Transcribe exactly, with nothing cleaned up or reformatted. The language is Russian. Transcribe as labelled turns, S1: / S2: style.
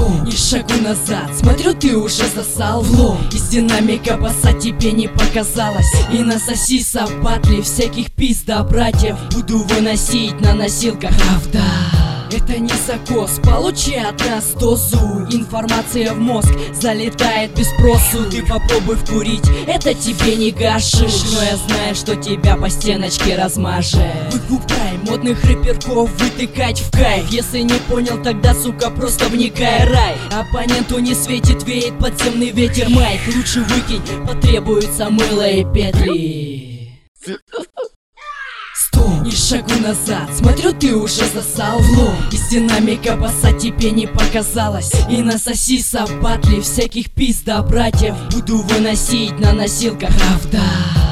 S1: Стоп, и шагу назад, смотрю, ты уже засал в лоб. Из динамика баса тебе не показалось. И насоси сабатли всяких пизда братьев буду выносить на носилках. Правда, это не закос, получи от нас дозу. Информация в мозг залетает без спросу. Ты попробуй вкурить, это тебе не гашиш. Но я знаю, что тебя по стеночке размажет. Выкупай модных рэперков, вытыкать в кайф. Если не понял, тогда, сука, просто вникай, рай. Оппоненту не светит, веет подземный ветер. Майк лучше выкинь, потребуется мыло и петли. Стоп, и шагу назад, смотрю, ты уже засал в лоб. Из динамика баса тебе не показалось. И насоси сабатли всяких пизда братьев буду выносить на носилках. Правда,